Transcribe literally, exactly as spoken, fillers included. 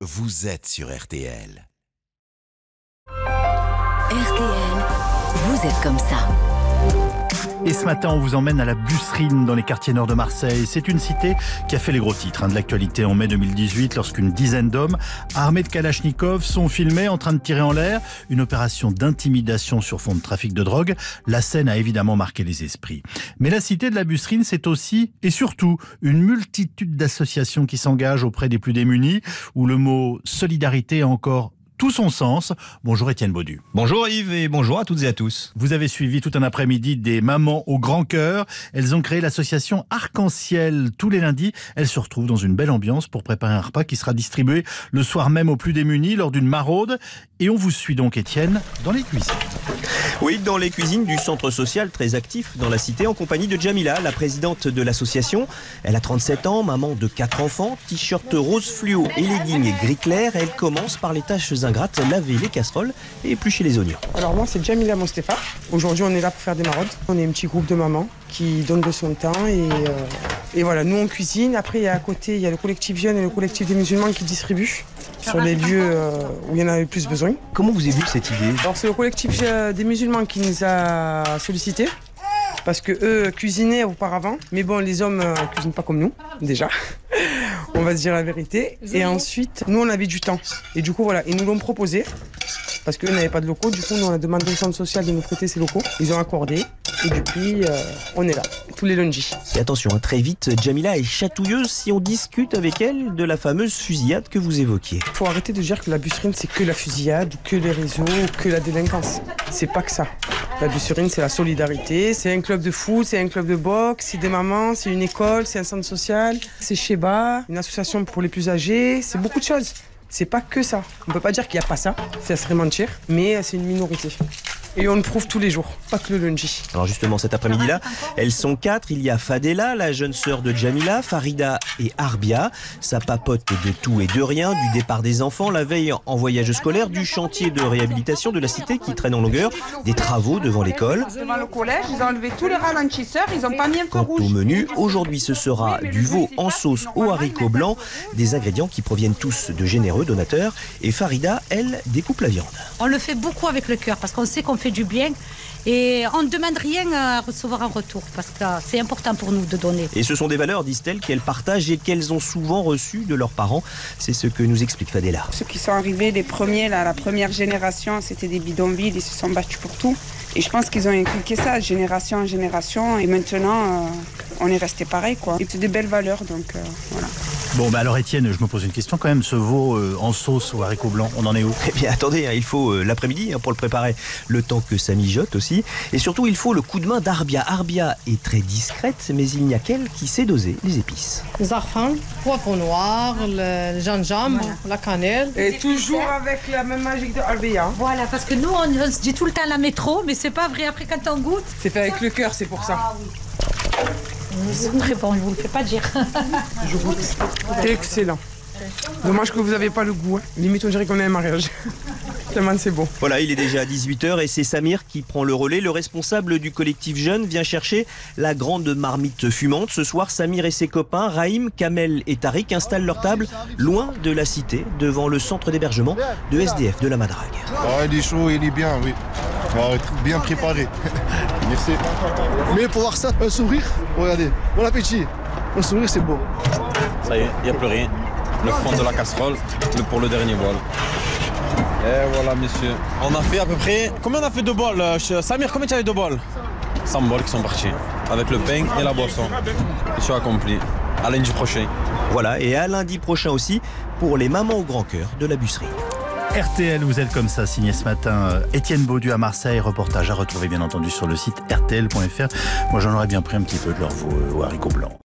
vous êtes sur R T L. R T L, vous êtes comme ça. Et ce matin, on vous emmène à la Busserine, dans les quartiers nord de Marseille. C'est une cité qui a fait les gros titres hein, de l'actualité en mai deux mille dix-huit, lorsqu'une dizaine d'hommes, armés de Kalachnikov, sont filmés en train de tirer en l'air. Une opération d'intimidation sur fond de trafic de drogue. La scène a évidemment marqué les esprits. Mais la cité de la Busserine, c'est aussi, et surtout, une multitude d'associations qui s'engagent auprès des plus démunis, où le mot solidarité a encore tout son sens. Bonjour Étienne Baudu. Bonjour Yves et bonjour à toutes et à tous. Vous avez suivi tout un après-midi des mamans au grand cœur. Elles ont créé l'association Arc-en-Ciel tous les lundis. Elles se retrouvent dans une belle ambiance pour préparer un repas qui sera distribué le soir même aux plus démunis lors d'une maraude. Et on vous suit donc Étienne dans les cuisines. Oui, dans les cuisines du centre social très actif dans la cité en compagnie de Jamila, la présidente de l'association. Elle a trente-sept ans, maman de quatre enfants, t-shirt rose fluo et leggings gris clair. Elle commence par les tâches ingrates, laver les casseroles et éplucher les oignons. Alors moi c'est Jamila Mostefa. Aujourd'hui on est là pour faire des maraudes. On est un petit groupe de mamans qui donnent de son temps et, euh, et voilà, nous on cuisine. Après il y a à côté, il y a le collectif jeune et le collectif des musulmans qui distribuent sur les lieux euh, où il y en a le plus besoin. Comment vous avez vu cette idée? Alors c'est le collectif des musulmans qui nous a sollicité parce que eux cuisinaient auparavant, mais bon les hommes euh, cuisinent pas comme nous déjà. On va se dire la vérité. Et ensuite, nous on avait du temps. Et du coup voilà, ils nous l'ont proposé parce qu'eux n'avaient pas de locaux. Du coup nous on a demandé au centre social de nous prêter ces locaux. Ils ont accordé et depuis euh, on est là tous les lundis. Et attention, hein, très vite, Jamila est chatouilleuse si on discute avec elle de la fameuse fusillade que vous évoquiez. Il faut arrêter de dire que la Busserine c'est que la fusillade, ou que les réseaux, ou que la délinquance. C'est pas que ça. La Busserine c'est la solidarité, c'est un club de foot, c'est un club de boxe, c'est des mamans, c'est une école, c'est un centre social, c'est Sheba, une association pour les plus âgés, c'est beaucoup de choses. C'est pas que ça. On peut pas dire qu'il n'y a pas ça, ça serait mentir, mais c'est une minorité. Et on le prouve tous les jours, pas que le lundi. Alors justement cet après-midi-là, elles sont quatre. Il y a Fadela, la jeune sœur de Jamila, Farida et Arbia. Ça papote de tout et de rien, du départ des enfants, la veille en voyage scolaire, du chantier de réhabilitation de la cité qui traîne en longueur, des travaux devant l'école. Devant le collège, ils ont enlevé tous les ralentisseurs, ils ont pas mis un feu Quant rouge. au menu, aujourd'hui ce sera du veau en sauce aux haricots blancs, des ingrédients qui proviennent tous de généreux donateurs. Et Farida, elle, découpe la viande. On le fait beaucoup avec le cœur parce qu'on sait qu'on fait du bien et on ne demande rien à recevoir en retour parce que c'est important pour nous de donner. Et ce sont des valeurs, disent-elles, qu'elles partagent et qu'elles ont souvent reçues de leurs parents. C'est ce que nous explique Fadela. Ceux qui sont arrivés, les premiers, là, la première génération, c'était des bidonvilles, ils se sont battus pour tout. Et je pense qu'ils ont inculqué ça, génération en génération. Et maintenant, euh, on est resté pareil, quoi. Et c'est des belles valeurs, donc euh, voilà. Bon, bah alors Étienne, je me pose une question quand même. Ce veau euh, en sauce aux haricots blancs, on en est où? Eh bien attendez, hein, il faut euh, l'après-midi hein, pour le préparer, le temps que ça mijote aussi. Et surtout, il faut le coup de main d'Arbia. Arbia est très discrète, mais il n'y a qu'elle qui sait doser les épices. Zarfan, poivron noir, le gingembre, voilà. La cannelle. Et toujours avec la même magique de Arbia. Voilà, parce que nous, on, on se dit tout le temps la métro, mais c'est pas vrai. Après, quand on goûte... C'est fait avec le cœur, c'est pour ça. Ah oui. C'est très bon, je vous le fais pas dire. Je goûte. Excellent. Dommage que vous n'avez pas le goût. Hein. Limite, on dirait qu'on est à un mariage. Tellement c'est bon. Voilà, il est déjà dix-huit heures et c'est Samir qui prend le relais. Le responsable du collectif jeune vient chercher la grande marmite fumante. Ce soir, Samir et ses copains, Raïm, Kamel et Tariq, installent leur table loin de la cité, devant le centre d'hébergement de S D F de la Madrague. Ah, il est chaud, il est bien, oui. Ah, bien préparé. Merci. Mais pour voir ça, un sourire, regardez, bon appétit. Un sourire, c'est beau. Ça y est, il n'y a plus rien. Le fond de la casserole, le pour le dernier bol. Et voilà, messieurs. On a fait à peu près... Combien on a fait de bols? Samir, combien tu avais de bols? cent bols qui sont partis. Avec le pain et la boisson. Mission accomplie. À lundi prochain. Voilà, et à lundi prochain aussi, pour les mamans au grand cœur de la Busserine. R T L, vous êtes comme ça, signé ce matin Étienne Baudu à Marseille, reportage à retrouver bien entendu sur le site R T L point F R. Moi j'en aurais bien pris un petit peu de leur veau aux haricots blancs.